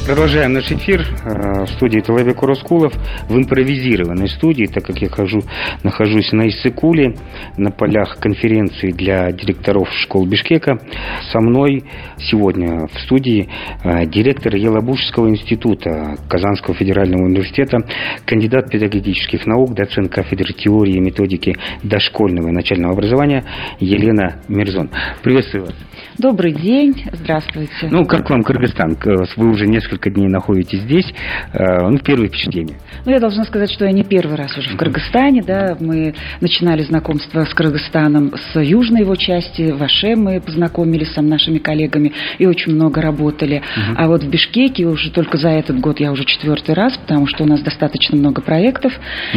Продолжаем наш эфир в студии Талайбек Орозкулов, в импровизированной студии, так как я нахожусь на Иссык-Куле, на полях конференции для директоров школ Бишкека. Со мной сегодня в студии директор Елабужского института Казанского федерального университета, кандидат педагогических наук, доцент кафедры теории и методики дошкольного и начального образования Елена Мирзон. Приветствую вас. Добрый день, здравствуйте. Как вам Кыргызстан? Вы уже несколько дней находитесь здесь. Первые впечатления. Я должна сказать, что я не первый раз уже в Кыргызстане. Да. Мы начинали знакомство с Кыргызстаном с южной его части. В Аше мы познакомились с нашими коллегами и очень много работали. А вот в Бишкеке уже только за этот год я уже 4-й раз, потому что у нас достаточно много проектов.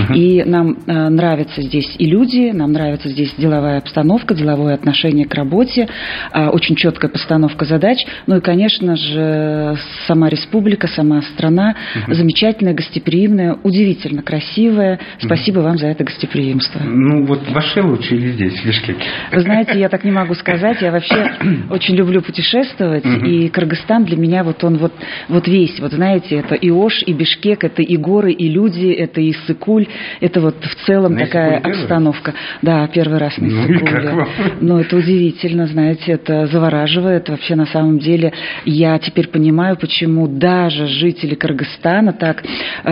И нам нравятся здесь и люди, нам нравится здесь деловая обстановка, деловое отношение к работе, очень четкая постановка задач. И, конечно же, сама республика, сама страна замечательная, гостеприимная, удивительно красивая. Спасибо вам за это гостеприимство. В Аше лучше или здесь, в Бишкеке? Вы знаете, я так не могу сказать. Я вообще очень люблю путешествовать. И Кыргызстан для меня вот весь. Знаете, это и Ош, и Бишкек, это и горы, и люди, это и Иссык-Куль. Это в целом на такая обстановка. Да, первый раз на Иссык-Куле. Это удивительно, знаете, это завораживает. Вообще, на самом деле, я теперь понимаю, почему даже жители Кыргызстана так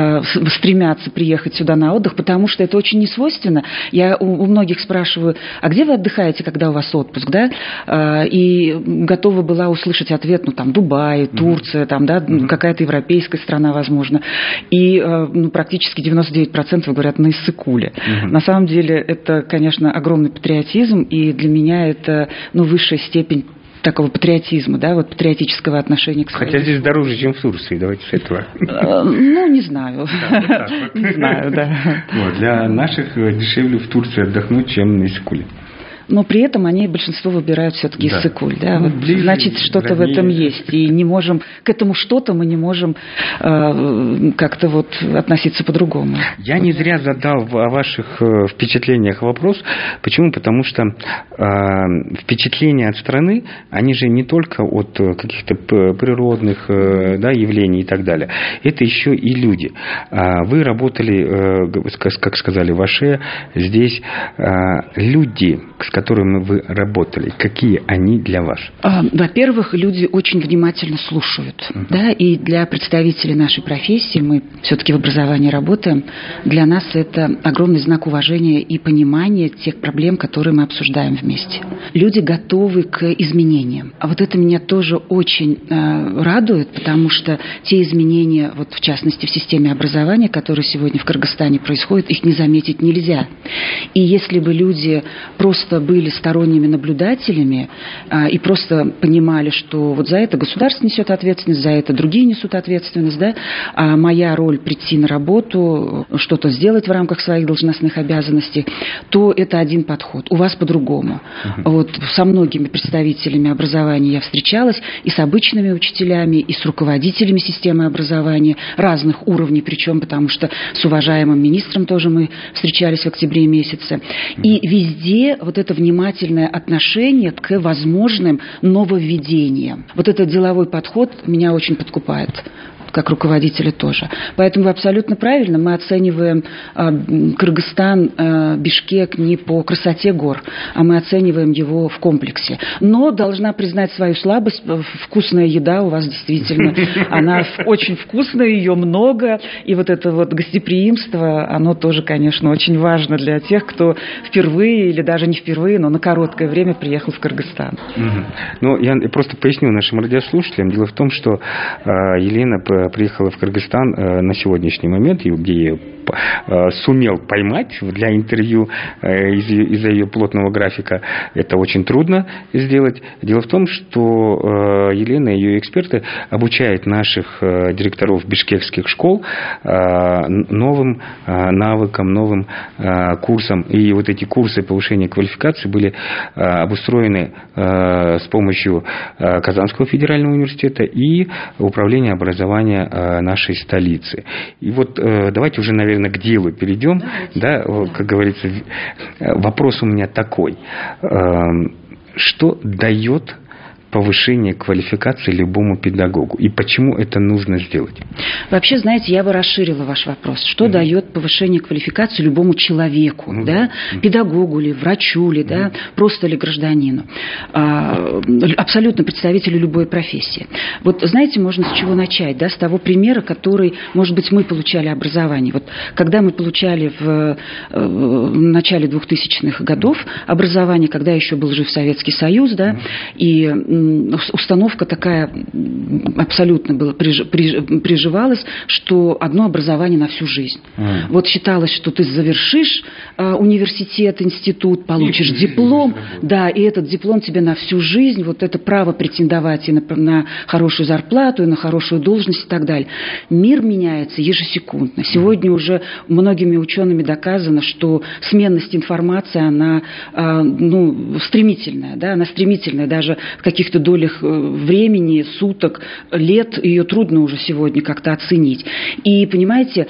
стремятся приехать сюда на отдых, потому что это очень несвойственно. Я у многих спрашиваю, а где вы отдыхаете, когда у вас отпуск, да? И готова была услышать ответ, Дубай, Турция, какая-то европейская страна, возможно. И практически 99% говорят на Иссык-Куле. На самом деле, это, конечно, огромный патриотизм, и для меня это, высшая степень такого патриотизма, патриотического отношения к своей. Хотя здесь дороже, чем в Турции, давайте с этого. Не знаю. Не знаю, да. Для наших дешевле в Турции отдохнуть, чем на Иссык-Куле. Но при этом они, большинство, выбирают все-таки Иссык-Куль. Да? Значит, что-то в этом есть. И не можем, к этому что-то мы не можем как-то относиться по-другому. Я не зря задал о ваших впечатлениях вопрос. Почему? Потому что впечатления от страны, они же не только от каких-то природных явлений и так далее. Это еще и люди. Вы работали, как сказали, в Аше, здесь люди, с которыми вы работали, какие они для вас? Во-первых, люди очень внимательно слушают. Да? И для представителей нашей профессии, мы все-таки в образовании работаем, для нас это огромный знак уважения и понимания тех проблем, которые мы обсуждаем вместе. Люди готовы к изменениям. А это меня тоже очень радует, потому что те изменения, в частности, в системе образования, которые сегодня в Кыргызстане происходят, их не заметить нельзя. И если бы люди просто были сторонними наблюдателями и просто понимали, что за это государство несет ответственность, за это другие несут ответственность, да? А моя роль прийти на работу, что-то сделать в рамках своих должностных обязанностей, то это один подход. У вас по-другому. Со многими представителями образования я встречалась, и с обычными учителями, и с руководителями системы образования разных уровней, причем потому что с уважаемым министром тоже мы встречались в октябре месяце. И везде это внимательное отношение к возможным нововведениям. Этот деловой подход меня очень подкупает, как руководителя тоже. Поэтому вы абсолютно правильно. Мы оцениваем Кыргызстан, Бишкек не по красоте гор, а мы оцениваем его в комплексе. Но должна признать свою слабость. Вкусная еда у вас действительно, она очень вкусная, ее много. И это гостеприимство, оно тоже, конечно, очень важно для тех, кто впервые или даже не впервые, но на короткое время приехал в Кыргызстан. Я просто поясню нашим радиослушателям. Дело в том, что Елена приехала в Кыргызстан на сегодняшний момент, где я сумел поймать для интервью из-за ее плотного графика. Это очень трудно сделать. Дело в том, что Елена и ее эксперты обучают наших директоров бишкекских школ новым навыкам, новым курсам. И эти курсы повышения квалификации были обустроены с помощью Казанского федерального университета и Управления образования нашей столицы. И давайте уже, наверное, к делу перейдем. Да, как говорится, вопрос у меня такой. Что дает повышение квалификации любому педагогу? И почему это нужно сделать? Вообще, знаете, я бы расширила ваш вопрос. Что дает повышение квалификации любому человеку? Да? Педагогу ли, врачу ли, да? Просто ли гражданину? Абсолютно представителю любой профессии. Вот знаете, можно с чего начать? Да? С того примера, который, может быть, мы получали образование. Вот, когда мы получали в начале 2000-х годов образование, когда еще был жив Советский Союз, да, и установка такая абсолютно была, приживалась, что одно образование на всю жизнь. Вот считалось, что ты завершишь университет, институт, получишь диплом, да, и этот диплом тебе на всю жизнь, вот это право претендовать и на хорошую зарплату, и на хорошую должность и так далее. Мир меняется ежесекундно. Сегодня уже многими учеными доказано, что сменность информации, она стремительная, да, она стремительная, даже в каких-то долях времени, суток, лет, ее трудно уже сегодня как-то оценить. И, понимаете,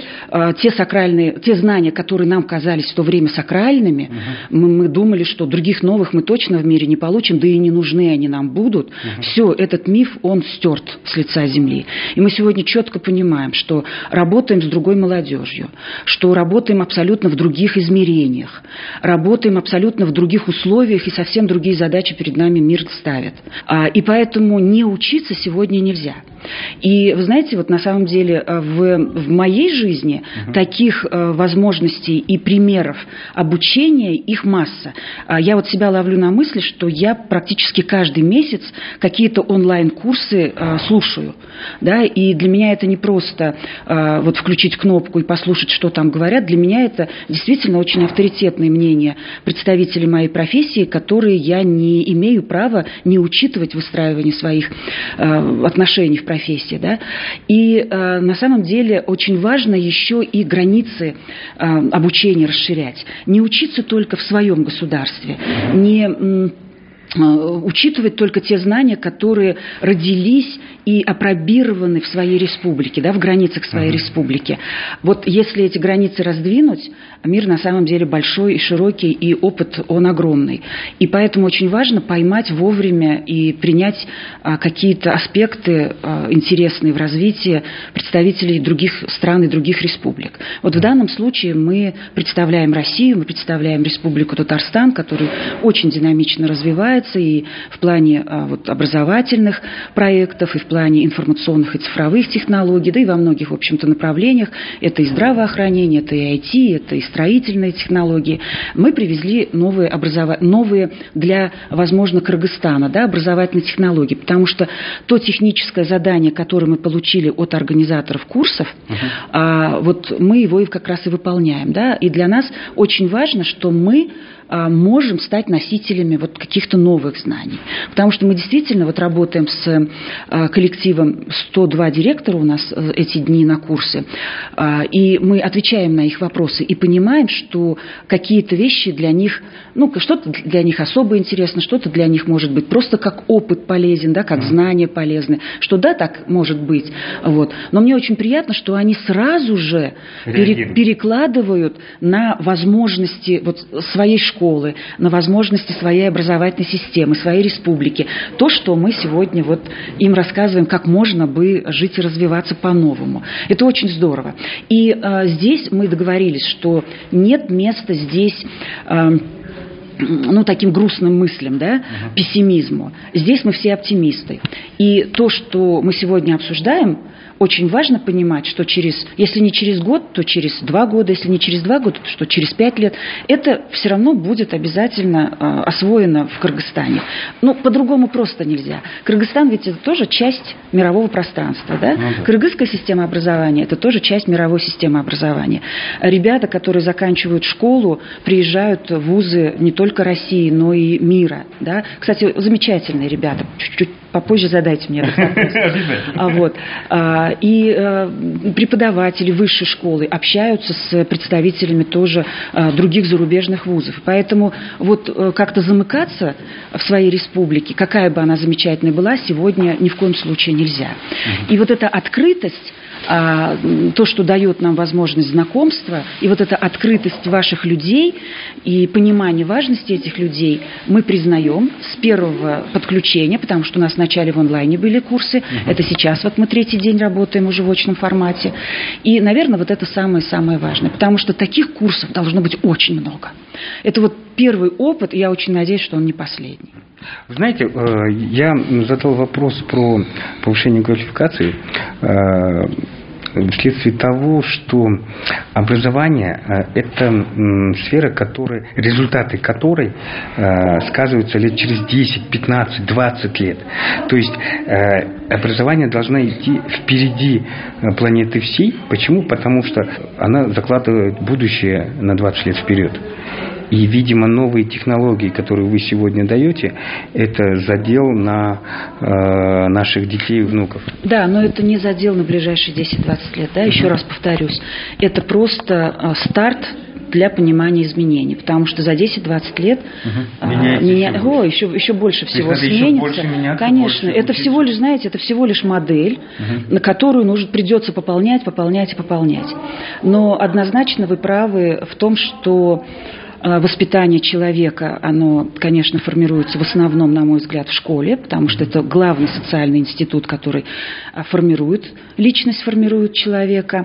те знания, которые нам казались в то время сакральными, мы думали, что других новых мы точно в мире не получим, да и не нужны они нам будут. Все, этот миф, он стерт с лица земли. И мы сегодня четко понимаем, что работаем с другой молодежью, что работаем абсолютно в других измерениях, работаем абсолютно в других условиях, и совсем другие задачи перед нами мир ставит. И поэтому не учиться сегодня нельзя. И вы знаете, вот на самом деле в моей жизни таких возможностей и примеров обучения, их масса. Я вот себя ловлю на мысли, что я практически каждый месяц какие-то онлайн-курсы слушаю. Да? И для меня это не просто вот включить кнопку и послушать, что там говорят. Для меня это действительно очень авторитетные мнения представителей моей профессии, которые я не имею права не учитывать в выстраивании своих отношений в профессии. Да? И на самом деле очень важно еще и границы обучения расширять. Не учиться только в своем государстве, не учитывать только те знания, которые родились и апробированы в своей республике, да, в границах своей республики. Вот если эти границы раздвинуть, мир на самом деле большой и широкий, и опыт он огромный. И поэтому очень важно поймать вовремя и принять какие-то аспекты интересные в развитии представителей других стран и других республик. Вот в данном случае мы представляем Россию, мы представляем Республику Татарстан, которая очень динамично развивается и в плане образовательных проектов, и в плане информационных и цифровых технологий, да и во многих, в общем-то, направлениях. Это и здравоохранение, это и IT, это и строительные технологии. Мы привезли новые для, возможно, Кыргызстана, да, образовательные технологии, потому что то техническое задание, которое мы получили от организаторов курсов, вот мы его как раз и выполняем. Да? И для нас очень важно, что мы можем стать носителями вот каких-то новых знаний. Потому что мы действительно вот работаем с коллективом 102 директора у нас эти дни на курсе, и мы отвечаем на их вопросы и понимаем, что какие-то вещи для них, что-то для них особо интересно, что-то для них может быть просто как опыт полезен, да, как знания полезны, что да, так может быть. Вот. Но мне очень приятно, что они сразу же перекладывают на возможности вот своей школы, на возможности своей образовательной системы, своей республики. То, что мы сегодня вот им рассказываем, как можно бы жить и развиваться по-новому. Это очень здорово. И здесь мы договорились, что нет места здесь таким грустным мыслям, да, пессимизму. Здесь мы все оптимисты. И то, что мы сегодня обсуждаем, очень важно понимать, что если не через год, то через 2 года, если не через 2 года, то что через 5 лет, это все равно будет обязательно освоено в Кыргызстане. По-другому просто нельзя. Кыргызстан ведь это тоже часть мирового пространства, да? Кыргызская система образования – это тоже часть мировой системы образования. Ребята, которые заканчивают школу, приезжают в вузы не только России, но и мира, да? Кстати, замечательные ребята. Чуть-чуть попозже задайте мне этот вопрос. И преподаватели высшей школы общаются с представителями тоже других зарубежных вузов. Поэтому вот как-то замыкаться в своей республике, какая бы она замечательная была, сегодня ни в коем случае нельзя. И вот эта открытость, то, что дает нам возможность знакомства, и вот эта открытость ваших людей и понимание важности этих людей мы признаем с первого подключения, потому что у нас вначале в онлайне были курсы, это сейчас вот мы 3-й день работаем уже в очном формате. И, наверное, вот это самое-самое важное, потому что таких курсов должно быть очень много. Это вот первый опыт, и я очень надеюсь, что он не последний. Вы знаете, я задал вопрос про повышение квалификации вследствие того, что образование – это сфера, результаты которой сказываются лет через 10, 15, 20 лет. То есть образование должно идти впереди планеты всей. Почему? Потому что она закладывает будущее на 20 лет вперед. И, видимо, новые технологии, которые вы сегодня даете, это задел на наших детей и внуков. Да, но это не задел на ближайшие 10-20 лет. Да? Еще раз повторюсь, это просто старт для понимания изменений, потому что за 10-20 лет еще больше всего сменится. Конечно, это всего лишь, знаете, это всего лишь модель, на которую придется пополнять. Но однозначно вы правы в том, что воспитание человека, оно, конечно, формируется в основном, на мой взгляд, в школе, потому что это главный социальный институт, который формирует личность, формирует человека.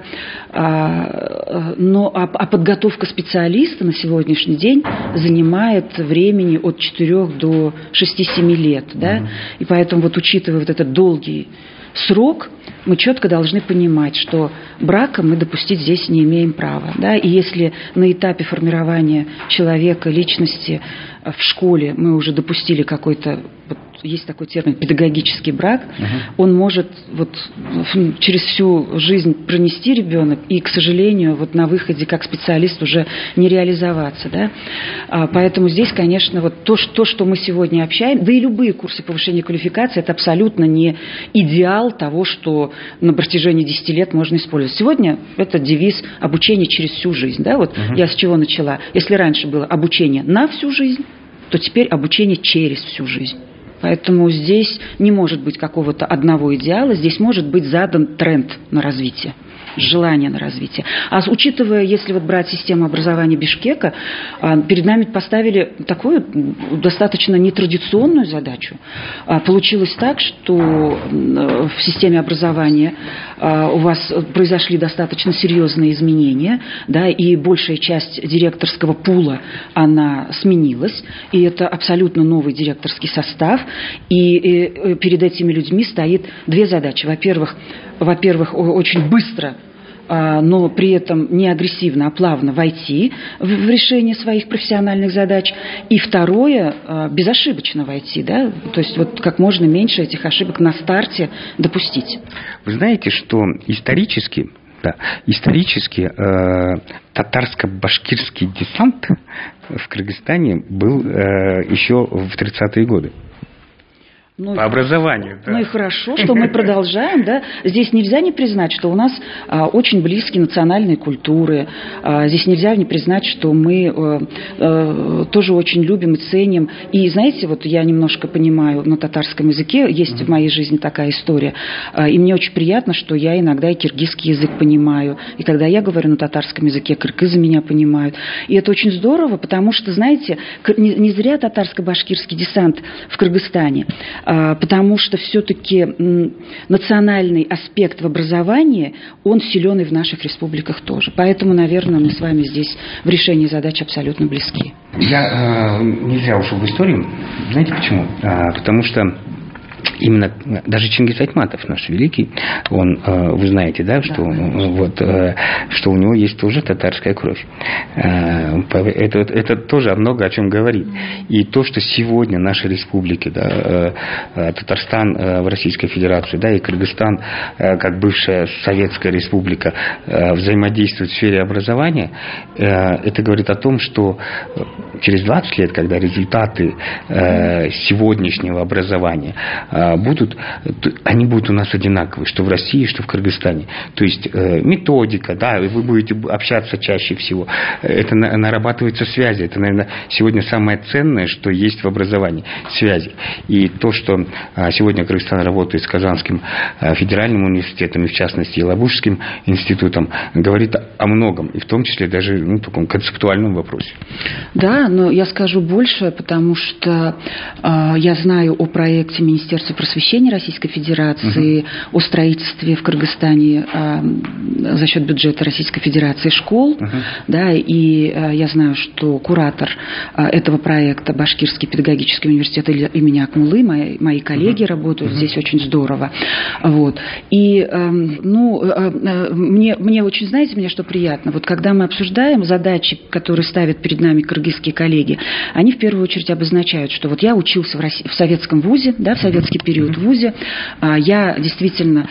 Но подготовка специалиста на сегодняшний день занимает времени от 4 до 6-7 лет. Да? И поэтому, вот, учитывая вот этот долгий срок, мы четко должны понимать, что брака мы допустить здесь не имеем права. Да? И если на этапе формирования человека, личности в школе мы уже допустили какой-то, вот, есть такой термин, педагогический брак, он может вот через всю жизнь пронести ребенок и, к сожалению, вот на выходе как специалист уже не реализоваться. Да? Поэтому здесь, конечно, вот то, что мы сегодня общаем, да и любые курсы повышения квалификации, это абсолютно не идеал того, что на протяжении 10 лет можно использовать. Сегодня это девиз обучения через всю жизнь. Да? Вот я с чего начала. Если раньше было обучение на всю жизнь, то теперь обучение через всю жизнь. Поэтому здесь не может быть какого-то одного идеала, здесь может быть задан тренд на развитие, желание на развитие. А учитывая, если вот брать систему образования Бишкека, перед нами поставили такую достаточно нетрадиционную задачу. Получилось так, что в системе образования у вас произошли достаточно серьезные изменения, да, и большая часть директорского пула, она сменилась, и это абсолютно новый директорский состав, и перед этими людьми стоит 2 задачи. Во-первых, очень быстро, но при этом не агрессивно, а плавно войти в решение своих профессиональных задач. И второе, безошибочно войти, да? То есть вот как можно меньше этих ошибок на старте допустить. Вы знаете, что исторически татарско-башкирский десант в Кыргызстане был еще в 30-е годы. По образованию. Да. Ну и хорошо, что мы продолжаем. Да? Здесь нельзя не признать, что у нас очень близкие национальные культуры. Здесь нельзя не признать, что мы тоже очень любим и ценим. И знаете, вот я немножко понимаю на татарском языке, есть в моей жизни такая история. И мне очень приятно, что я иногда и киргизский язык понимаю. И когда я говорю на татарском языке, кыргызы меня понимают. И это очень здорово, потому что, знаете, не зря татарско-башкирский десант в Кыргызстане. Потому что все-таки национальный аспект в образовании, он силен и в наших республиках тоже. Поэтому, наверное, мы с вами здесь в решении задач абсолютно близки. Я не зря ушел в историю. Знаете почему? Потому что именно даже Чингис Айтматов, наш великий, он, вы знаете, да, что, что у него есть тоже татарская кровь. Это тоже много о чем говорит. И то, что сегодня наши республики, да, Татарстан в Российской Федерации, да, и Кыргызстан, как бывшая Советская Республика, взаимодействуют в сфере образования, это говорит о том, что через 20 лет, когда результаты сегодняшнего образования они будут у нас одинаковые, что в России, что в Кыргызстане. То есть методика, да, вы будете общаться чаще всего. Это нарабатываются связи. Это, наверное, сегодня самое ценное, что есть в образовании. Связи. И то, что сегодня Кыргызстан работает с Казанским федеральным университетом, и в частности Елабужским институтом, говорит о многом. И в том числе даже в таком концептуальном вопросе. Да, но я скажу больше, потому что я знаю о проекте Министерства просвещения Российской Федерации, о строительстве в Кыргызстане за счет бюджета Российской Федерации школ, да, и я знаю, что куратор этого проекта Башкирский педагогический университет имени Акмуллы, мои коллеги работают здесь очень здорово. Вот. И мне очень, знаете, мне что приятно, вот когда мы обсуждаем задачи, которые ставят перед нами кыргызские коллеги, они в первую очередь обозначают, что вот я учился в советском вузе, да, в советский период в вузе, я действительно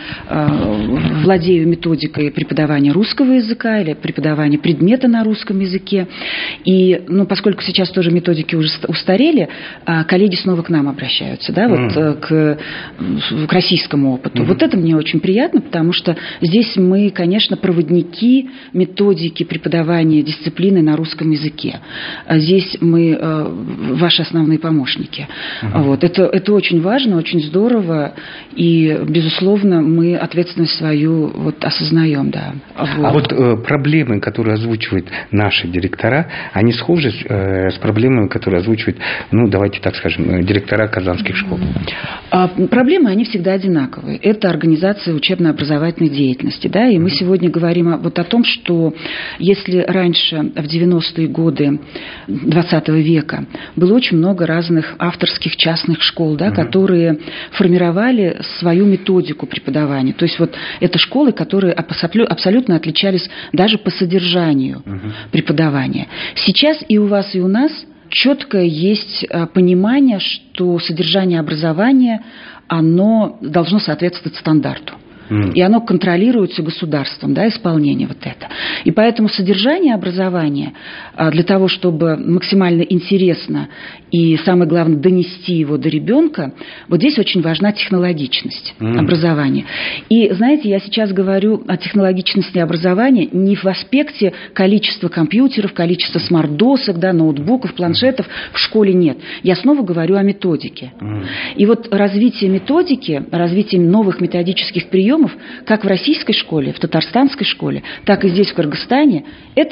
владею методикой преподавания русского языка или преподавания предмета на русском языке. И, поскольку сейчас тоже методики уже устарели, коллеги снова к нам обращаются, да, вот к российскому опыту. Вот это мне очень приятно, потому что здесь мы, конечно, проводники методики преподавания дисциплины на русском языке. Здесь мы ваши основные помощники. Вот. Это очень важно, очень здорово, и, безусловно, мы ответственность свою осознаем, да. Вот. А проблемы, которые озвучивают наши директора, они схожи с проблемами, которые озвучивают, давайте так скажем, директора казанских школ? Проблемы, они всегда одинаковые. Это организация учебно-образовательной деятельности, да, и мы сегодня говорим о том, что если раньше, в 90-е годы 20 века, было очень много разных авторских частных школ, да, которые формировали свою методику преподавания. То есть это школы, которые абсолютно отличались даже по содержанию преподавания. Сейчас и у вас, и у нас четкое есть понимание, что содержание образования, оно должно соответствовать стандарту. И оно контролируется государством, да, исполнение вот это. И поэтому содержание образования для того, чтобы максимально интересно и, самое главное, донести его до ребенка, вот здесь очень важна технологичность образования. И, знаете, я сейчас говорю о технологичности образования не в аспекте количества компьютеров, количества смарт-досок, да, ноутбуков, планшетов в школе нет. Я снова говорю о методике. И развитие методики, развитие новых методических приемов, как в российской школе, в татарстанской школе, так и здесь, в Кыргызстане,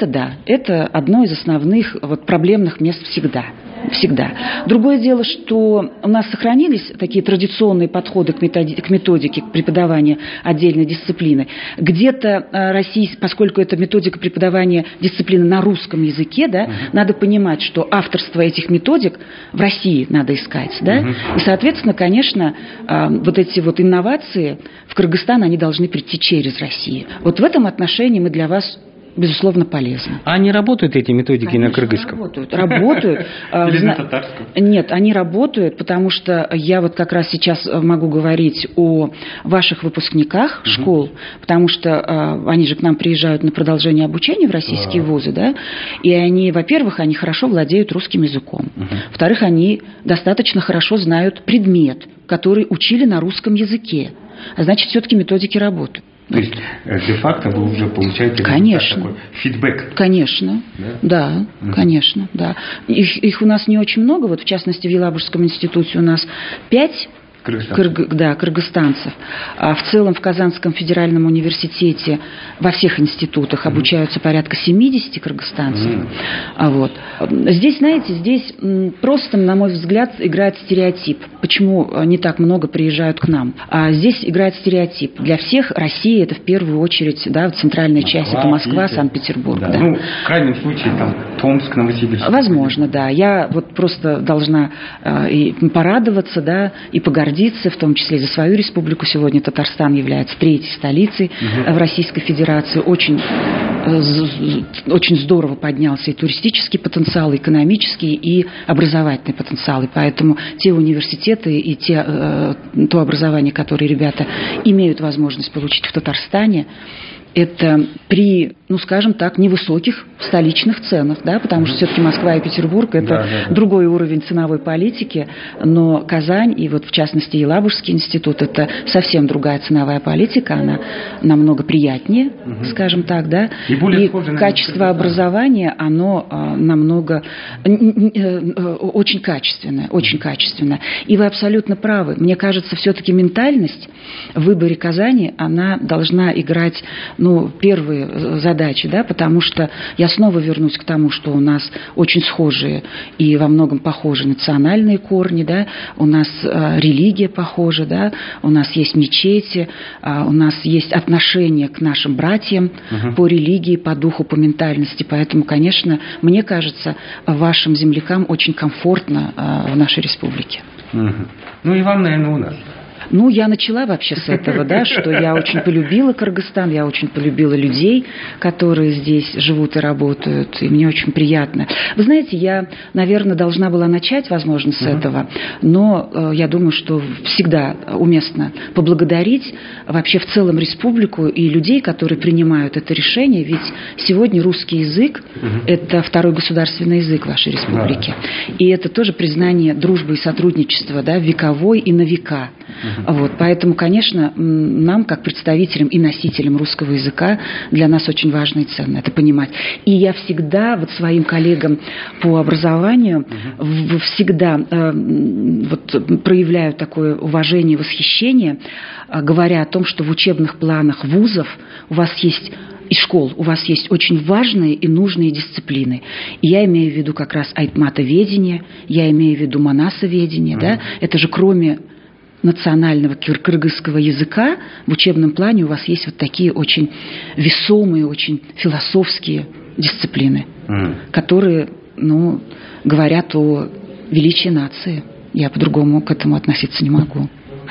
это одно из основных проблемных мест всегда. Другое дело, что у нас сохранились такие традиционные подходы к методике, к преподаванию отдельной дисциплины. Где-то поскольку это методика преподавания дисциплины на русском языке, да, надо понимать, что авторство этих методик в России надо искать. Да? И, соответственно, конечно, эти инновации в Кыргызстан, они должны прийти через Россию. В этом отношении мы для вас, безусловно, полезны. А они работают, эти методики, конечно, на кыргызском? Работают. Или на татарском? Нет, они работают, потому что я как раз сейчас могу говорить о ваших выпускниках школ, потому что они же к нам приезжают на продолжение обучения в российские вузы, да, и они, во-первых, они хорошо владеют русским языком. Во-вторых, они достаточно хорошо знают предмет, который учили на русском языке. А значит, все-таки методики работают. То есть, де-факто вы уже получаете такой фидбэк? Конечно, да, конечно, да. Их у нас не очень много, в частности, в Елабужском институте у нас 5 кыргызстанцев. А в целом в Казанском федеральном университете во всех институтах обучаются порядка 70 кыргызстанцев. Здесь, знаете, просто, на мой взгляд, играет стереотип. Почему не так много приезжают к нам? Здесь играет стереотип. Для всех Россия — это в первую очередь, да, центральная часть, это Москва, Санкт-Петербург. Да. В крайнем случае, Томск, Новосибирск. Возможно, да. Я просто должна и порадоваться, да, и погордиться, в том числе за свою республику. Сегодня Татарстан является 3-й столицей в Российской Федерации. Очень здорово поднялся и туристический потенциал, и экономический, и образовательный потенциал. И поэтому те университеты и то образование, которое ребята имеют возможность получить в Татарстане, это при, скажем так, невысоких в столичных ценах, да, потому что все-таки Москва и Петербург – это другой уровень ценовой политики, но Казань и вот в частности Елабужский институт – это совсем другая ценовая политика, она намного приятнее, скажем так, да, и качество образования, оно намного очень качественное, очень качественное. И вы абсолютно правы. Мне кажется, все-таки ментальность в выборе Казани, она должна играть, первые задачи, да, потому что я снова вернусь к тому, что у нас очень схожие и во многом похожи национальные корни, да, у нас религия похожа, да, у нас есть мечети, у нас есть отношение к нашим братьям по религии, по духу, по ментальности, поэтому, конечно, мне кажется, вашим землякам очень комфортно в нашей республике. Ну и вам, наверное, у нас. Я начала вообще с этого, да, что я очень полюбила Кыргызстан, я очень полюбила людей, которые здесь живут и работают, и мне очень приятно. Вы знаете, я, наверное, должна была начать, возможно, с этого, но я думаю, что всегда уместно поблагодарить вообще в целом республику и людей, которые принимают это решение, ведь сегодня русский язык – это второй государственный язык вашей республики, и это тоже признание дружбы и сотрудничества, да, вековой и на века. Вот, поэтому, конечно, нам, как представителям и носителям русского языка, для нас очень важно и ценно это понимать. И я всегда вот своим коллегам по образованию всегда проявляю такое уважение и восхищение, говоря о том, что в учебных планах вузов у вас есть и школ, у вас есть очень важные и нужные дисциплины. И я имею в виду как раз айтматоведение, я имею в виду монасоведение, да, это же кроме национального кыргызского языка в учебном плане у вас есть вот такие очень весомые, очень философские дисциплины, которые, говорят о величии нации. Я по-другому к этому относиться не могу.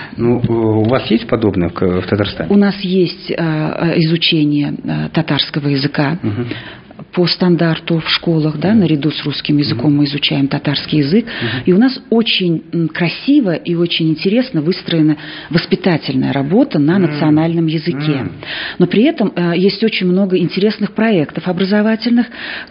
У вас есть подобное в Татарстане? У нас есть изучение татарского языка. По стандарту в школах, да, наряду с русским языком мы изучаем татарский язык. И у нас очень красиво и очень интересно выстроена воспитательная работа на национальном языке. Но при этом есть очень много интересных проектов образовательных,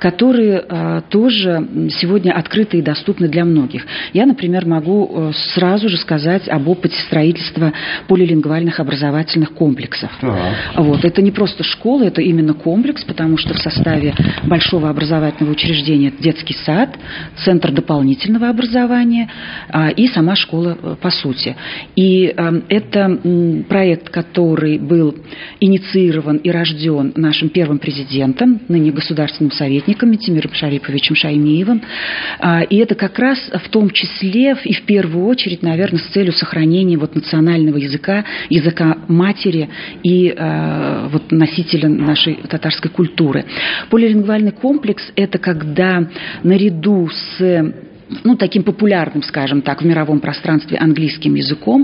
которые тоже сегодня открыты и доступны для многих. Я, например, могу сразу же сказать об опыте строительства полилингвальных образовательных комплексов. Вот. Это не просто школа, это именно комплекс, потому что в составе большого образовательного учреждения детский сад, центр дополнительного образования и сама школа по сути. И это проект, который был инициирован и рожден нашим первым президентом, ныне государственным советником Митимиром Шариповичем Шаймиевым. И это как раз в том числе и в первую очередь, наверное, с целью сохранения вот национального языка, языка матери и носителя нашей татарской культуры. Полилингвальный комплекс – это когда наряду с таким популярным, скажем так, в мировом пространстве английским языком,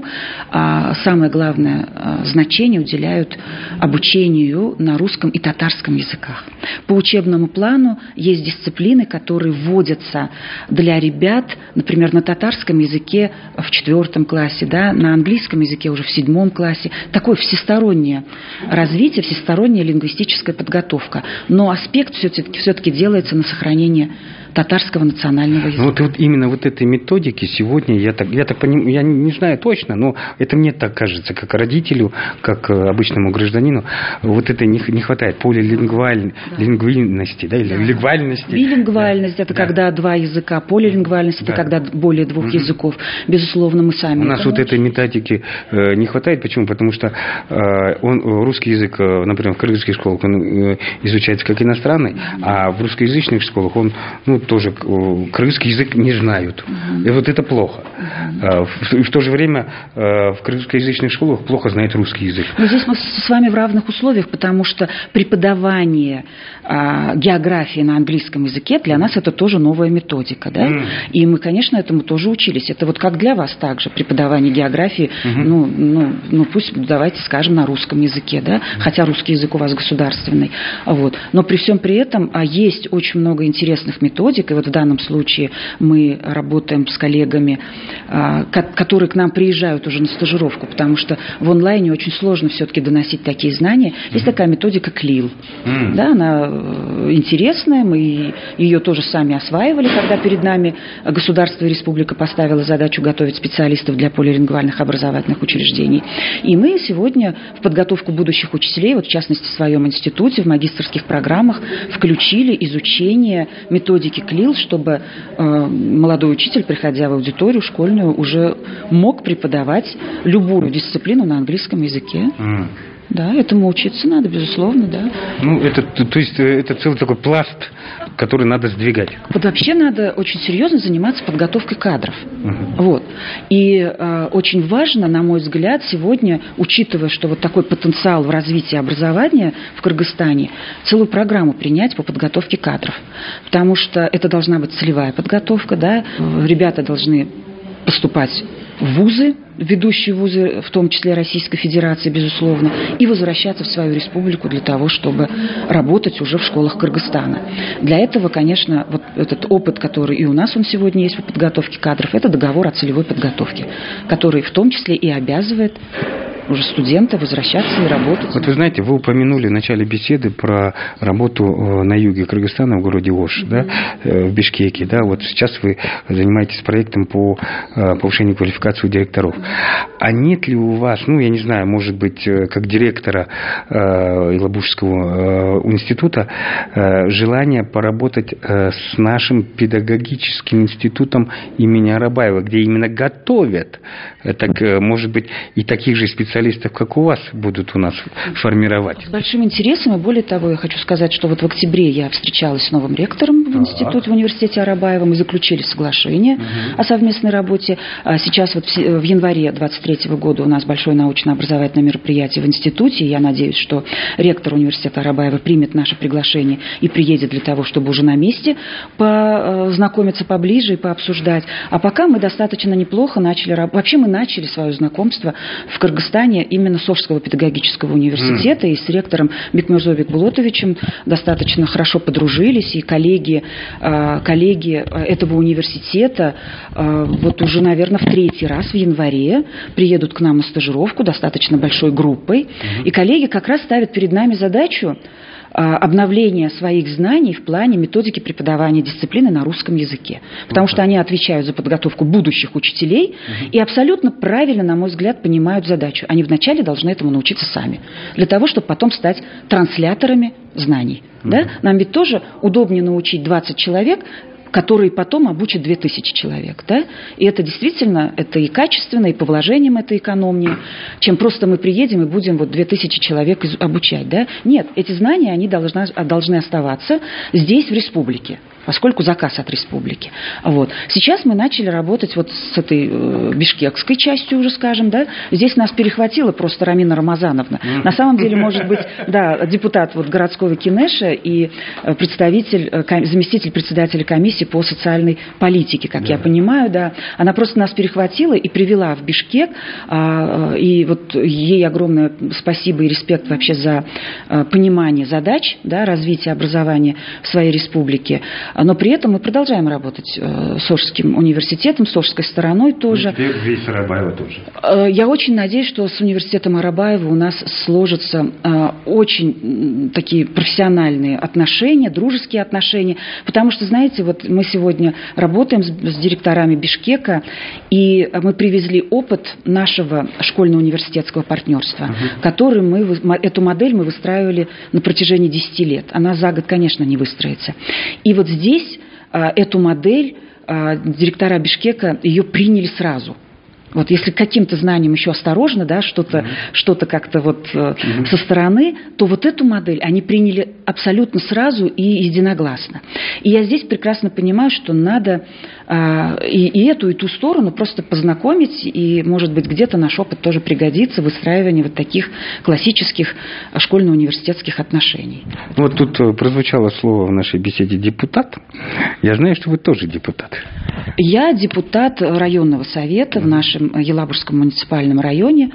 самое главное значение уделяют обучению на русском и татарском языках. По учебному плану есть дисциплины, которые вводятся для ребят, например, на татарском языке в 4 классе, да, на английском языке уже в 7 классе. Такое всестороннее развитие, всесторонняя лингвистическая подготовка. Но аспект все-таки делается на сохранение татарского национального языка. Именно этой методики сегодня, я так понимаю, я не знаю точно, но это мне так кажется, как родителю, как обычному гражданину, это не хватает полилингвальности, да, или лингвальности. Билингвальность – это когда 2 языка, полилингвальность – это когда более 2 языков. Безусловно, мы сами. У нас этой методики не хватает. Почему? Потому что русский язык, например, в кыргызских школах он изучается как иностранный, а в русскоязычных школах он, тоже кыргызский язык не знают. И это плохо. В то же время в кыргызскоязычных школах плохо знают русский язык. Но здесь мы с вами в равных условиях, потому что преподавание географии на английском языке для нас это тоже новая методика. Да? И мы, конечно, этому тоже учились. Это как для вас также преподавание географии, пусть давайте скажем на русском языке, да? Хотя русский язык у вас государственный. Но при всем при этом есть очень много интересных методик, методик. И вот в данном случае мы работаем с коллегами, которые к нам приезжают уже на стажировку, потому что в онлайне очень сложно все-таки доносить такие знания. Есть такая методика КЛИЛ. Да, она интересная, мы ее тоже сами осваивали, когда перед нами государство и республика поставило задачу готовить специалистов для полилингвальных образовательных учреждений. И мы сегодня в подготовку будущих учителей, вот в частности в своем институте, в магистерских программах включили изучение методики КЛИЛ, чтобы молодой учитель, приходя в аудиторию школьную, уже мог преподавать любую дисциплину на английском языке. Да, этому учиться надо, безусловно, да. Ну, то есть это целый такой пласт, который надо сдвигать. Вот вообще надо очень серьезно заниматься подготовкой кадров. Вот. И очень важно, на мой взгляд, сегодня, учитывая, что вот такой потенциал в развитии образования в Кыргызстане, целую программу принять по подготовке кадров. Потому что это должна быть целевая подготовка, да. Ребята должны поступать в вузы, ведущие вузы, в том числе Российской Федерации, безусловно, и возвращаться в свою республику для того, чтобы работать уже в школах Кыргызстана. Для этого, конечно, вот этот опыт, который и у нас он сегодня есть по подготовке кадров, это договор о целевой подготовке, который в том числе и обязывает уже студента возвращаться и работать. Вот вы знаете, вы упомянули в начале беседы про работу на юге Кыргызстана, в городе Ош, да, в Бишкеке. Да, вот сейчас вы занимаетесь проектом по повышению квалификации директоров. А нет ли у вас, ну, я не знаю, может быть, как директора Елабужского института, желания поработать с нашим педагогическим институтом имени Арабаева, где именно готовят, так, может быть, и таких же специалистов, как у вас, будут у нас формировать? С большим интересом, и более того, я хочу сказать, что вот в октябре я встречалась с новым ректором в институте, в университете Арабаева, мы заключили соглашение о совместной работе. Сейчас вот в январе 2023 года у нас большое научно-образовательное мероприятие в институте, и я надеюсь, что ректор университета Арабаева примет наше приглашение и приедет для того, чтобы уже на месте познакомиться поближе и пообсуждать. А пока мы достаточно неплохо начали работать. Вообще мы начали свое знакомство в Кыргызстане именно с Ошского педагогического университета, и с ректором Бекмурзой Булотовичем достаточно хорошо подружились, и коллеги этого университета вот уже, наверное, в третий раз в январе приедут к нам на стажировку достаточно большой группой, и коллеги как раз ставят перед нами задачу обновления своих знаний в плане методики преподавания дисциплины на русском языке. Потому что они отвечают за подготовку будущих учителей и абсолютно правильно, на мой взгляд, понимают задачу. Они вначале должны этому научиться сами, для того, чтобы потом стать трансляторами знаний. Да? Нам ведь тоже удобнее научить 20 человек, которые потом обучат 2000 человек. Да? И это действительно, это и качественно, и по вложениям это экономнее, чем просто мы приедем и будем вот 2000 человек обучать. Да? Нет, эти знания, они должны оставаться здесь, в республике, поскольку заказ от республики. Вот. Сейчас мы начали работать вот с этой бишкекской частью уже, скажем, да. Здесь нас перехватила просто Рамина Рамазановна. На самом деле, может быть, да, депутат вот городского Кинеша и заместитель председателя комиссии по социальной политике, как я понимаю, да. Она просто нас перехватила и привела в Бишкек, и вот ей огромное спасибо и респект вообще за понимание задач, да, развития образования в своей республике. Но при этом мы продолжаем работать с Ошским университетом, с Ошской стороной тоже. Весь Арабаева тоже. Я очень надеюсь, что с университетом Арабаева у нас сложатся очень такие профессиональные отношения, дружеские отношения, потому что, знаете, вот мы сегодня работаем с директорами Бишкека, и мы привезли опыт нашего школьно-университетского партнерства, который эту модель мы выстраивали на протяжении 10 лет. Она за год, конечно, не выстроится. И вот здесь эту модель директора Бишкека ее приняли сразу. Вот если к каким-то знаниям еще осторожно, да, что-то как-то вот со стороны, то вот эту модель они приняли абсолютно сразу и единогласно. И я здесь прекрасно понимаю, что надо и эту, и ту сторону просто познакомить, и, может быть, где-то наш опыт тоже пригодится в выстраивании вот таких классических школьно-университетских отношений. Вот тут прозвучало слово в нашей беседе «депутат». Я знаю, что вы тоже депутат. Я депутат районного совета в нашем Елабужском муниципальном районе.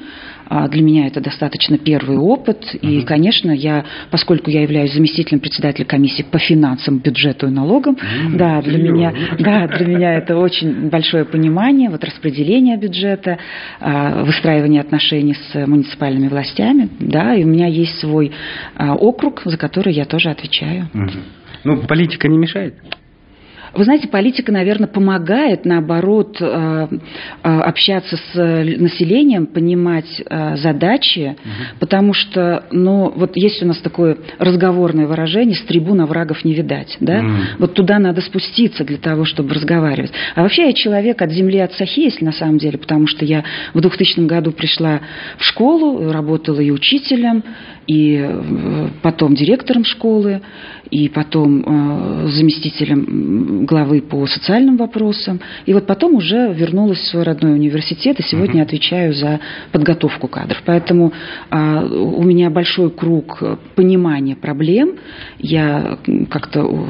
Для меня это достаточно первый опыт. И, конечно, поскольку я являюсь заместителем председателя комиссии по финансам, бюджету и налогам, для меня это очень большое понимание, распределение бюджета, выстраивание отношений с муниципальными властями. Да, и у меня есть свой округ, за который я тоже отвечаю. Политика не мешает? Вы знаете, политика, наверное, помогает, наоборот, общаться с населением, понимать задачи, потому что, есть у нас такое разговорное выражение: с трибун оврагов не видать, да? Туда надо спуститься для того, чтобы разговаривать. А вообще я человек от земли, от сахи, если на самом деле, потому что я в 2000 году пришла в школу, работала и учителем, и потом директором школы, и потом заместителем главы по социальным вопросам. И потом уже вернулась в свой родной университет, и сегодня отвечаю за подготовку кадров. Поэтому у меня большой круг понимания проблем. Я как-то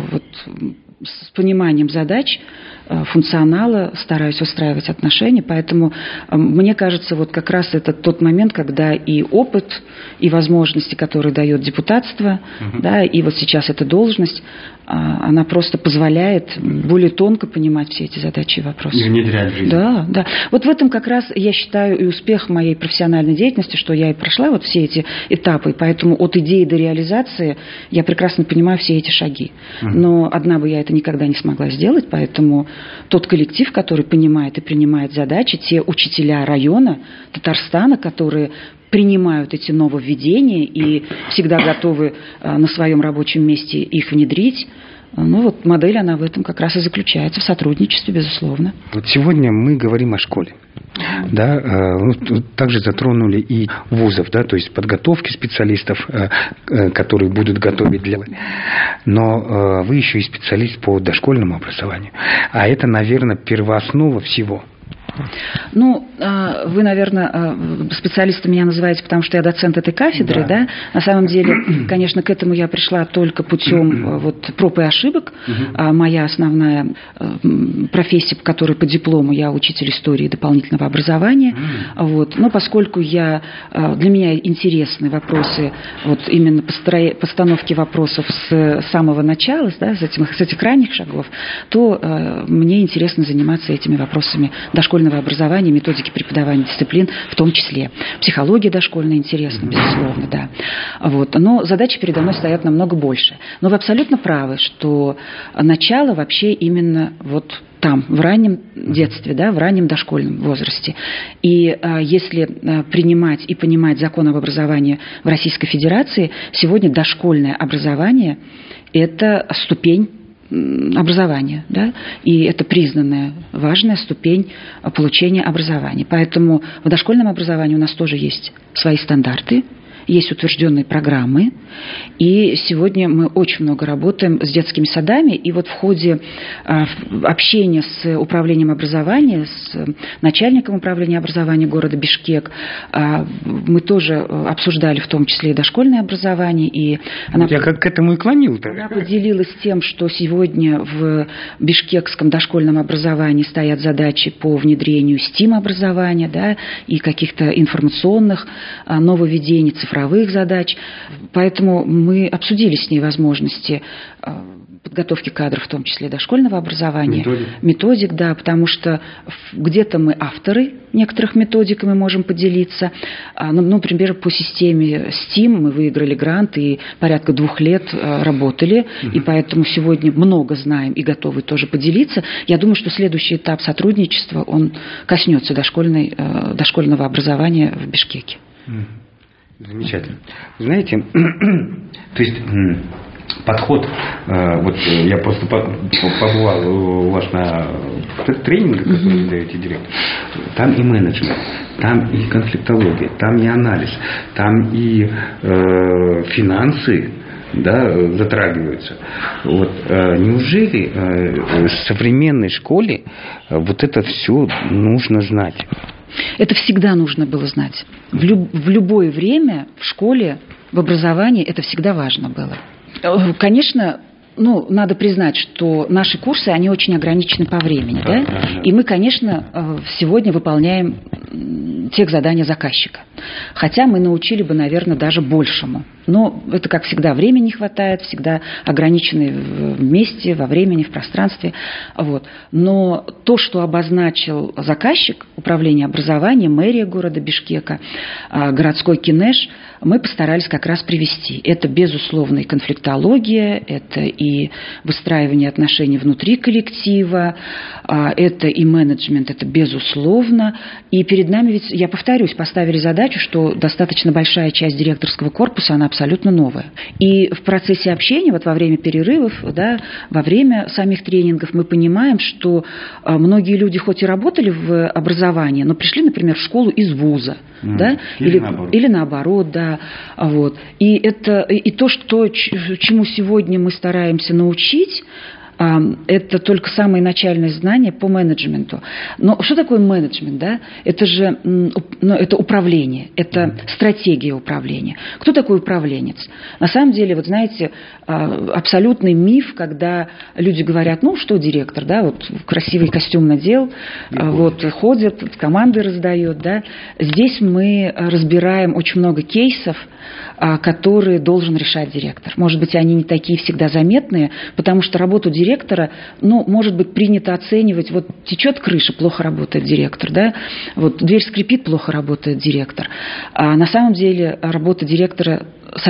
с пониманием задач, функционала стараюсь выстраивать отношения, поэтому мне кажется, как раз это тот момент, когда и опыт, и возможности, которые дает депутатство, да, и сейчас эта должность, она просто позволяет более тонко понимать все эти задачи и вопросы. И внедрять в жизнь. Да. В этом как раз я считаю и успех моей профессиональной деятельности, что я и прошла все эти этапы, поэтому от идеи до реализации я прекрасно понимаю все эти шаги. Но одна бы я это никогда не смогла сделать, поэтому тот коллектив, который понимает и принимает задачи, те учителя района Татарстана, которые принимают эти нововведения и всегда готовы на своем рабочем месте их внедрить. Модель, она в этом как раз и заключается, в сотрудничестве, безусловно. Сегодня мы говорим о школе. Да, также затронули и вузов, да, то есть подготовки специалистов, которые будут готовить для... Но вы еще и специалист по дошкольному образованию. А это, наверное, первооснова всего. Вы, наверное, специалистом меня называете, потому что я доцент этой кафедры, да? На самом деле, конечно, к этому я пришла только путем проб и ошибок. Моя основная профессия, по которой по диплому я учитель истории и дополнительного образования. Но поскольку для меня интересны вопросы именно постановки вопросов с самого начала, да, с этих ранних шагов, то мне интересно заниматься этими вопросами дошкольного образования, методики преподавания дисциплин, в том числе. Психология дошкольная интересна, безусловно, да. Но задачи передо мной стоят намного больше. Но вы абсолютно правы, что начало вообще именно там, в раннем детстве, да, в раннем дошкольном возрасте. И если принимать и понимать закон об образовании в Российской Федерации, сегодня дошкольное образование – это ступень образования, да, и это признанная важная ступень получения образования. Поэтому в дошкольном образовании у нас тоже есть свои стандарты, есть утвержденные программы, и сегодня мы очень много работаем с детскими садами, и в ходе общения с управлением образования, с начальником управления образования города Бишкек, мы тоже обсуждали в том числе и дошкольное образование, и она... Я как к этому и клонил-то. Она поделилась тем, что сегодня в бишкекском дошкольном образовании стоят задачи по внедрению STEAM-образования, да, и каких-то информационных нововведений, цифровых задач. Поэтому мы обсудили с ней возможности подготовки кадров, в том числе дошкольного образования. Методик, да, потому что где-то мы авторы некоторых методик, и мы можем поделиться. Например, по системе STEAM мы выиграли грант и порядка 2 лет работали, и поэтому сегодня много знаем и готовы тоже поделиться. Я думаю, что следующий этап сотрудничества, он коснется дошкольного образования в Бишкеке. Замечательно. Знаете, то есть подход, я просто побывал у вас на тренингах, которые вы даете директор, там и менеджмент, там и конфликтология, там и анализ, там и финансы, да, затрагиваются. Неужели в современной школе это все нужно знать? Это всегда нужно было знать. В любое время в школе, в образовании это всегда важно было. Конечно, надо признать, что наши курсы, они очень ограничены по времени, да? И мы, конечно, сегодня выполняем тех задания заказчика. Хотя мы научили бы, наверное, даже большему. Но это, как всегда, времени не хватает, всегда ограничены в месте, во времени, в пространстве. Вот. Но то, что обозначил заказчик, управление образованием, мэрия города Бишкека, городской Кинеш, мы постарались как раз привести. Это, безусловно, и конфликтология, это и выстраивание отношений внутри коллектива, это и менеджмент, это безусловно. И перед нами ведь, я повторюсь, поставили задачу, что достаточно большая часть директорского корпуса, она абсолютно новая. И в процессе общения, вот во время перерывов, да, во время самих тренингов мы понимаем, что многие люди хоть и работали в образовании, но пришли, например, в школу из вуза, да, или наоборот, да. Вот. И это и то, чему сегодня мы стараемся научить, это только самые начальные знания по менеджменту. Но что такое менеджмент? Да? Это же это управление, это стратегия управления. Кто такой управленец? На самом деле, вот знаете, абсолютный миф, когда люди говорят, ну что директор, да, вот красивый костюм надел, вот ходит, команды раздает. Да? Здесь мы разбираем очень много кейсов, которые должен решать директор. Может быть, они не такие всегда заметные, потому что работу директора, ну, может быть, принято оценивать, вот течет крыша, плохо работает директор, да, вот дверь скрипит, плохо работает директор. А на самом деле работа директора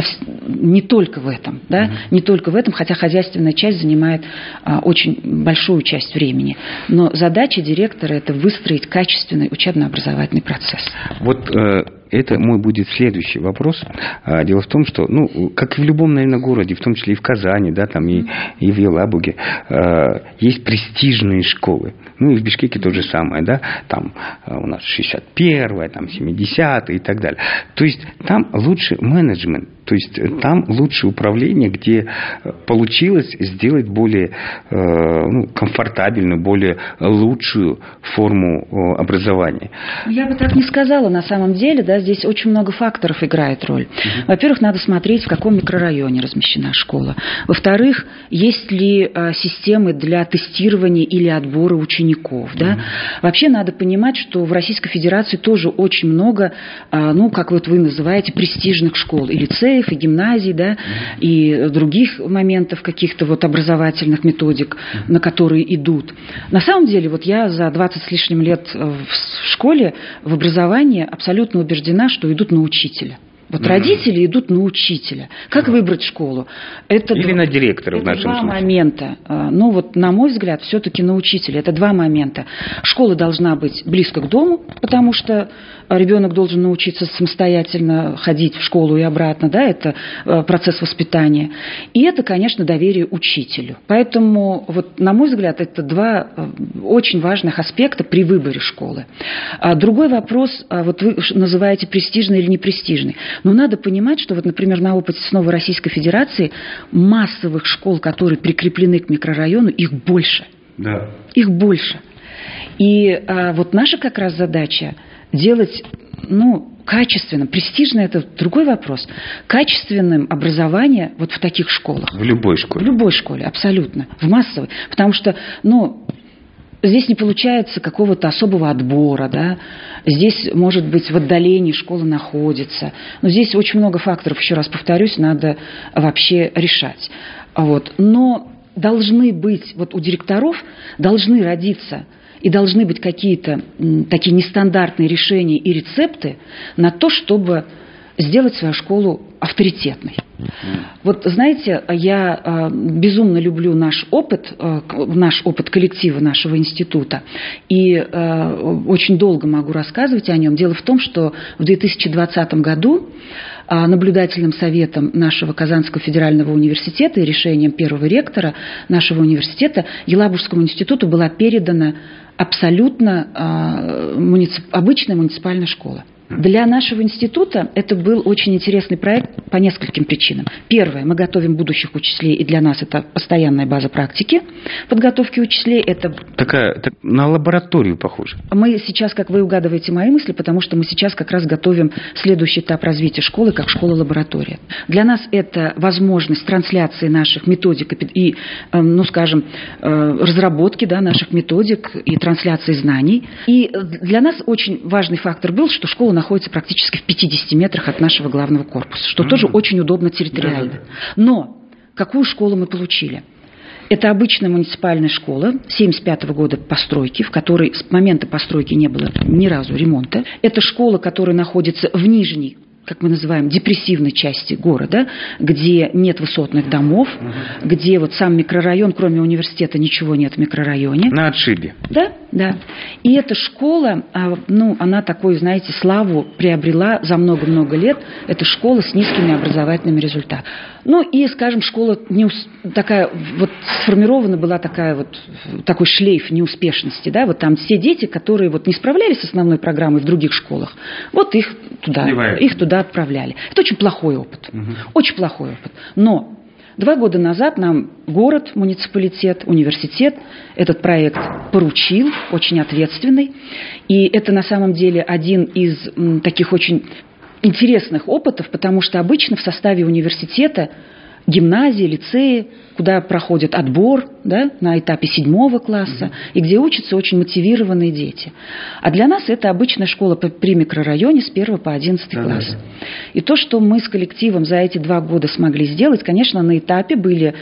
не только в этом, да, не только в этом, хотя хозяйственная часть занимает очень большую часть времени. Но задача директора – это выстроить качественный учебно-образовательный процесс. Вот это мой будет следующий вопрос. Дело в том, что, ну, как и в любом, наверное, городе, в том числе и в Казани, да, там и в Елабуге, есть престижные школы. Ну, и в Бишкеке то же самое, да, там у нас 61-я, там 70-я и так далее. То есть там лучше менеджмент, то есть там лучше управление, где получилось сделать более комфортабельную, более лучшую форму образования. Я бы так не сказала на самом деле, да, здесь очень много факторов играет роль. Во-первых, надо смотреть, в каком микрорайоне размещена школа. Во-вторых, есть ли системы для тестирования или отбора учеников. Да? Вообще надо понимать, что в Российской Федерации тоже очень много, ну, как вот вы называете, престижных школ, и лицеев, и гимназий, да, и других моментов, каких-то вот образовательных методик, на которые идут. На самом деле, вот я за 20 с лишним лет в школе, в образовании абсолютно убеждена, что идут на учителя. Вот родители идут на учителя. Как выбрать школу? Это или на директора в нашем случае. Два момента. Ну вот, на мой взгляд, все-таки на учителя. Это два момента. Школа должна быть близко к дому, потому что ребенок должен научиться самостоятельно ходить в школу и обратно. Да, это процесс воспитания. И это, конечно, доверие учителю. Поэтому, вот, на мой взгляд, это два очень важных аспекта при выборе школы. Другой вопрос, вот вы называете престижный или непрестижный. Но надо понимать, что, вот, например, на опыте снова Российской Федерации массовых школ, которые прикреплены к микрорайону, их больше. Да. Их больше. И вот наша как раз задача делать, ну, качественным, престижно — это другой вопрос, качественным образование вот в таких школах. В любой школе. В любой школе, абсолютно. В массовой. Потому что, ну, здесь не получается какого-то особого отбора, да. Здесь, может быть, в отдалении школа находится. Но здесь очень много факторов, еще раз повторюсь, надо вообще решать. Вот. Но должны быть, вот у директоров должны родиться и должны быть какие-то такие нестандартные решения и рецепты на то, чтобы сделать свою школу авторитетной. Вот, знаете, я безумно люблю наш опыт коллектива нашего института, и очень долго могу рассказывать о нем. Дело в том, что в 2020 году наблюдательным советом нашего Казанского федерального университета и решением первого ректора нашего университета Елабужскому институту была передана абсолютно обычная муниципальная школа. Для нашего института это был очень интересный проект, по нескольким причинам. Первое, мы готовим будущих учителей, и для нас это постоянная база практики подготовки учителей. Это на лабораторию похоже. Мы сейчас, как вы угадываете мои мысли, потому что мы сейчас как раз готовим следующий этап развития школы, как школа-лаборатория. Для нас это возможность трансляции наших методик и, разработки, да, наших методик и трансляции знаний. И для нас очень важный фактор был, что школа находится практически в 50 метрах от нашего главного корпуса, что тоже очень удобно территориально. Но какую школу мы получили? Это обычная муниципальная школа 1975 года постройки, в которой с момента постройки не было ни разу ремонта. Это школа, которая находится в нижней, как мы называем, депрессивной части города, где нет высотных домов, где вот сам микрорайон, кроме университета, ничего нет в микрорайоне. На отшибе. Да, да. И эта школа, она такую, знаете, славу приобрела за много-много лет. Это школа с низкими образовательными результатами. И, скажем, школа такая вот сформирована была такой шлейф неуспешности, да, вот там все дети, которые вот не справлялись с основной программой в других школах, вот их туда отправляли. Это очень плохой опыт, очень плохой опыт. Но 2 года назад нам город, муниципалитет, университет этот проект поручил, очень ответственный, и это на самом деле один из таких очень интересных опытов, потому что обычно в составе университета гимназии, лицеи, куда проходит отбор, да, на этапе 7 класса, и где учатся очень мотивированные дети. А для нас это обычная школа при микрорайоне с 1 по 11 класс. И то, что мы с коллективом за эти 2 года смогли сделать, конечно, на этапе были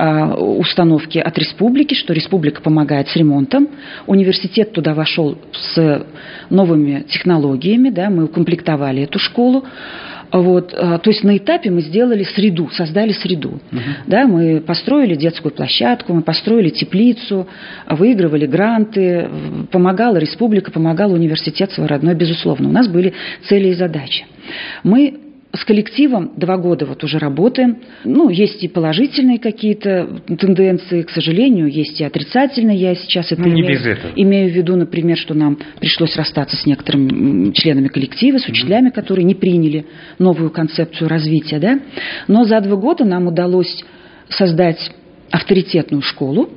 установки от республики, что республика помогает с ремонтом. Университет туда вошел с новыми технологиями, да, мы укомплектовали эту школу. Вот, то есть на этапе мы сделали среду, создали среду. Да, мы построили детскую площадку, мы построили теплицу, выигрывали гранты, помогала республика, помогал университет свой родной, безусловно. У нас были цели и задачи. Мы с коллективом 2 года вот уже работаем. Есть и положительные какие-то тенденции, к сожалению, есть и отрицательные. Я сейчас это имею в виду, например, что нам пришлось расстаться с некоторыми членами коллектива, с учителями, которые не приняли новую концепцию развития. Да? Но за 2 года нам удалось создать авторитетную школу.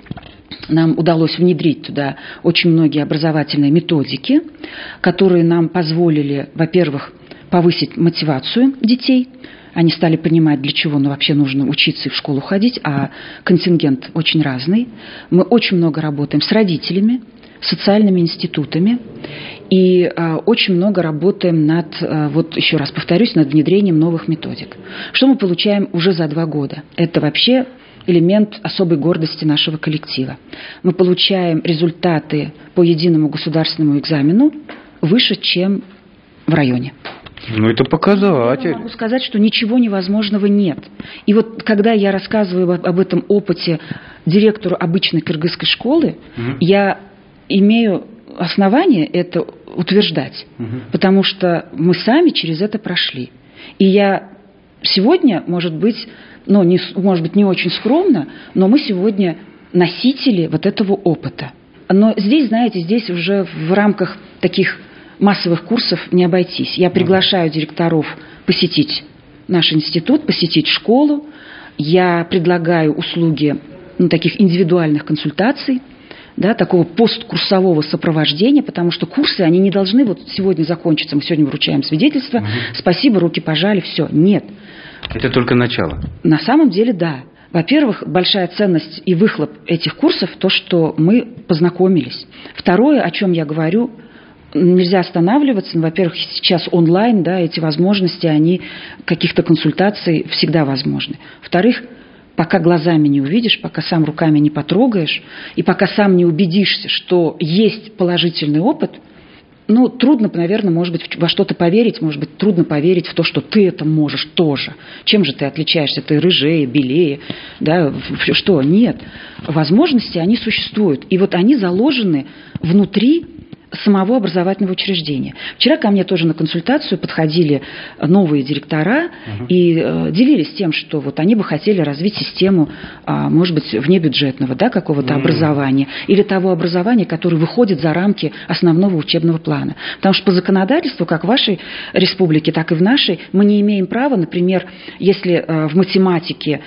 Нам удалось внедрить туда очень многие образовательные методики, которые нам позволили, во-первых, повысить мотивацию детей. Они стали понимать, для чего вообще нужно учиться и в школу ходить, а контингент очень разный. Мы очень много работаем с родителями, социальными институтами и очень много работаем над, еще раз повторюсь, над внедрением новых методик. Что мы получаем уже за 2 года? Это вообще элемент особой гордости нашего коллектива. Мы получаем результаты по единому государственному экзамену выше, чем в районе. Это показатель. Я могу сказать, что ничего невозможного нет. И вот когда я рассказываю об этом опыте директору обычной кыргызской школы, я имею основание это утверждать, потому что мы сами через это прошли. И я сегодня, может быть, не очень скромно, но мы сегодня носители вот этого опыта. Но здесь, знаете, здесь уже в рамках таких массовых курсов не обойтись. Я приглашаю директоров посетить наш институт, посетить школу. Я предлагаю услуги таких индивидуальных консультаций, да, такого посткурсового сопровождения, потому что курсы, они не должны сегодня закончиться. Мы сегодня вручаем свидетельство, спасибо, руки пожали, все. Нет. Это только начало. На самом деле, да. Во-первых, большая ценность и выхлоп этих курсов – то, что мы познакомились. Второе, о чем я говорю – нельзя останавливаться. Во-первых, сейчас онлайн, да, эти возможности, они каких-то консультаций всегда возможны. Во-вторых, пока глазами не увидишь, пока сам руками не потрогаешь, и пока сам не убедишься, что есть положительный опыт, трудно, наверное, может быть, во что-то поверить, может быть, трудно поверить в то, что ты это можешь тоже. Чем же ты отличаешься? Ты рыжее, белее, да, что? Нет. Возможности, они существуют. И вот они заложены внутри самого образовательного учреждения. Вчера ко мне тоже на консультацию подходили новые директора и делились тем, что вот они бы хотели развить систему, может быть, внебюджетного, да, какого-то образования или того образования, которое выходит за рамки основного учебного плана. Потому что по законодательству, как в вашей республике, так и в нашей, мы не имеем права, например, если в математике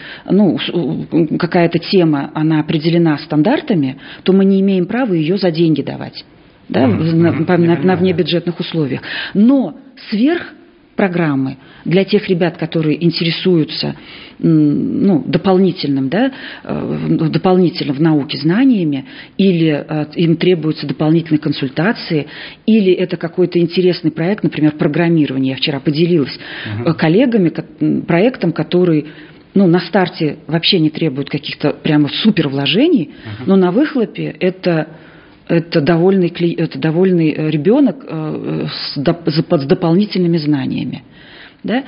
какая-то тема, она определена стандартами, то мы не имеем права ее за деньги давать. Да, на внебюджетных условиях. Но сверх программы для тех ребят, которые интересуются дополнительным, да, дополнительно в науке знаниями, или им требуются дополнительные консультации, или это какой-то интересный проект, например, программирование. Я вчера поделилась коллегами проектом, который на старте вообще не требует каких-то прямо супер вложений, но на выхлопе это довольный ребенок с дополнительными знаниями. Да?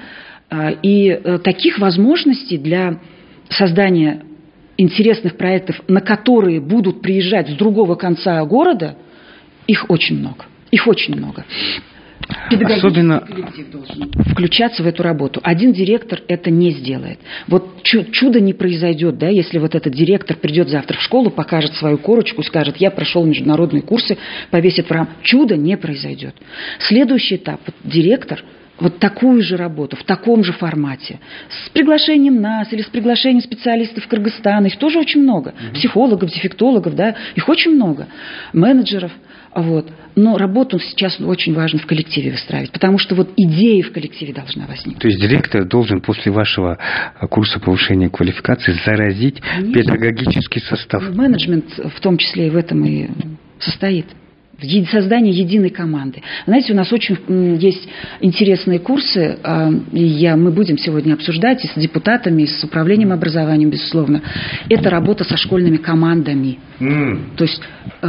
И таких возможностей для создания интересных проектов, на которые будут приезжать с другого конца города, их очень много. Их очень много. Педагогический коллектив должен включаться в эту работу. Один директор это не сделает. Вот чудо не произойдет, да, если вот этот директор придет завтра в школу, покажет свою корочку, скажет, я прошел международные курсы, повесит в рамку. Чудо не произойдет. Следующий этап. Вот директор вот такую же работу, в таком же формате, с приглашением нас или с приглашением специалистов Кыргызстана, их тоже очень много, психологов, дефектологов, да, их очень много, менеджеров. Вот. Но работу сейчас очень важно в коллективе выстраивать, потому что вот идея в коллективе должна возникнуть. То есть директор должен после вашего курса повышения квалификации заразить педагогический состав. Менеджмент в том числе и в этом и состоит. Создание единой команды. Знаете, у нас очень есть интересные курсы, мы будем сегодня обсуждать и с депутатами, и с управлением образованием, безусловно. Это работа со школьными командами. То есть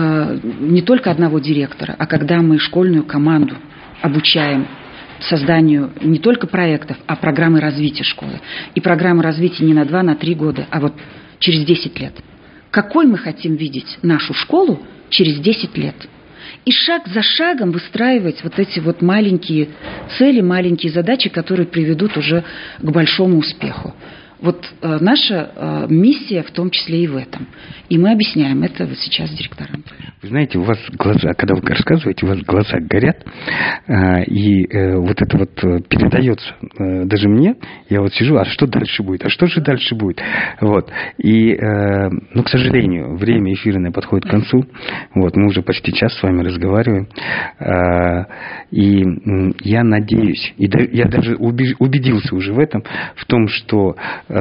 не только одного директора, а когда мы школьную команду обучаем созданию не только проектов, а программы развития школы. И программы развития не на 2, на 3 года, а вот через 10 лет. Какой мы хотим видеть нашу школу через 10 лет? И шаг за шагом выстраивать вот эти вот маленькие цели, маленькие задачи, которые приведут уже к большому успеху. Вот наша миссия в том числе и в этом. И мы объясняем это вот сейчас директорам. Вы знаете, у вас глаза, когда вы рассказываете, у вас глаза горят, и вот это вот передается даже мне. Я вот сижу, а что дальше будет? А что же дальше будет? Вот. И, к сожалению, время эфирное подходит к концу. Вот, мы уже почти час с вами разговариваем. И я надеюсь, и я даже убедился уже в этом, в том, что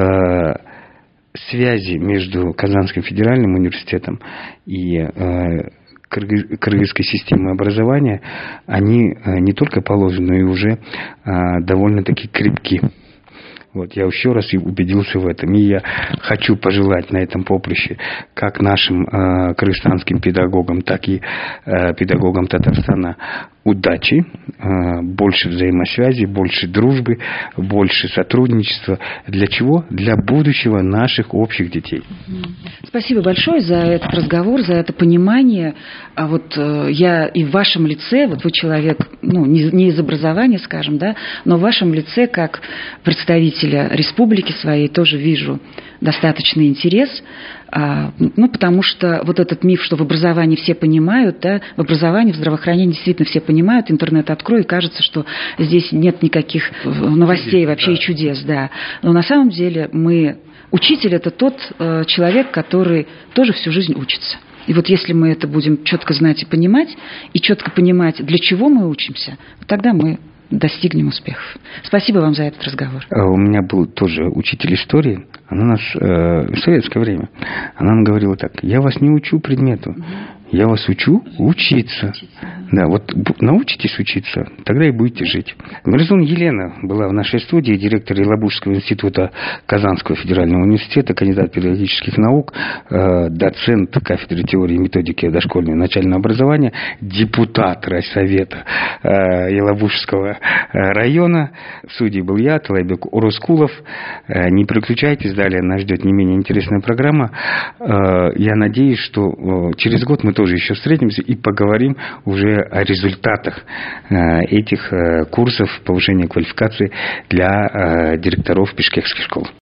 связи между Казанским федеральным университетом и кыргызской системой образования, они не только положены, но и уже довольно-таки крепки. Вот, я еще раз и убедился в этом. И я хочу пожелать на этом поприще как нашим кыргызстанским педагогам, так и педагогам Татарстана удачи, больше взаимосвязи, больше дружбы, больше сотрудничества. Для чего? Для будущего наших общих детей. Спасибо большое за этот разговор, за это понимание. А вот я и в вашем лице, вот вы человек, не из образования, скажем, да, но в вашем лице, как представителя республики своей, тоже вижу достаточный интерес, потому что вот этот миф, что в образовании все понимают, да, в образовании, в здравоохранении действительно все понимают, интернет открой, и кажется, что здесь нет никаких новостей чудес, вообще, да. И чудес, да. Но на самом деле учитель – это тот человек, который тоже всю жизнь учится. И вот если мы это будем четко знать и четко понимать, для чего мы учимся, тогда мы достигнем успехов. Спасибо вам за этот разговор. У меня был тоже учитель истории. Она нас в советское время. Она нам говорила так: я вас не учу предмету, я вас учу учиться. Да, вот научитесь учиться, тогда и будете жить. Мирзун Елена была в нашей студии, директор Елабужского института Казанского федерального университета, кандидат педагогических наук, доцент кафедры теории и методики дошкольного и начального образования, депутат райсовета Елабужского района. Судьей был я, Талайбек Уроскулов. Не переключайтесь, далее нас ждет не менее интересная программа. Я надеюсь, что через год мы тоже тоже еще встретимся и поговорим уже о результатах этих курсов повышения квалификации для директоров бишкекских школ.